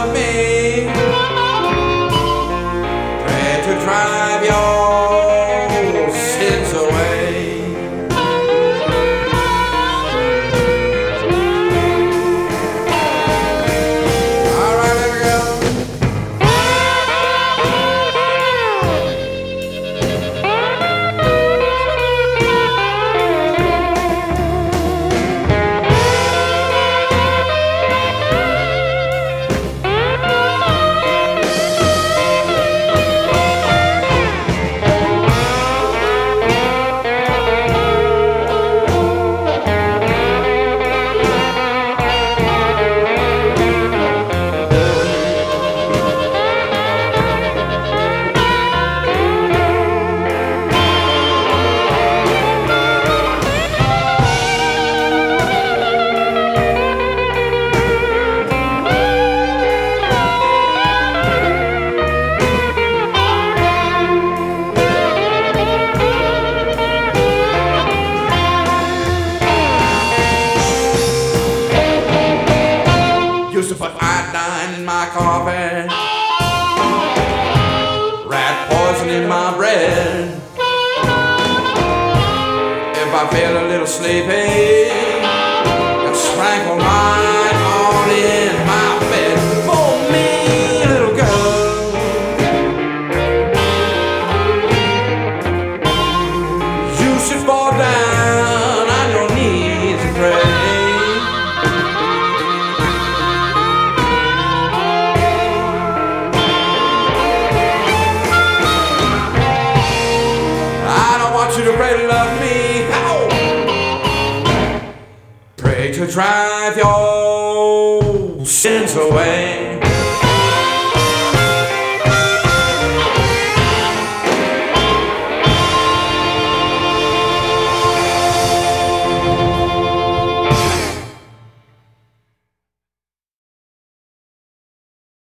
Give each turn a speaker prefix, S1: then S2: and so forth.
S1: love me. Pray to drive your sins away. All right, let me go. Used to put iodine in my coffee, rat poison in my bread. If I feel a little sleepy, just sprinkle mine all in my bed. For me, little girl, you should fall down on your knees and pray. You to pray to love me. Ow! Pray to drive your sins away.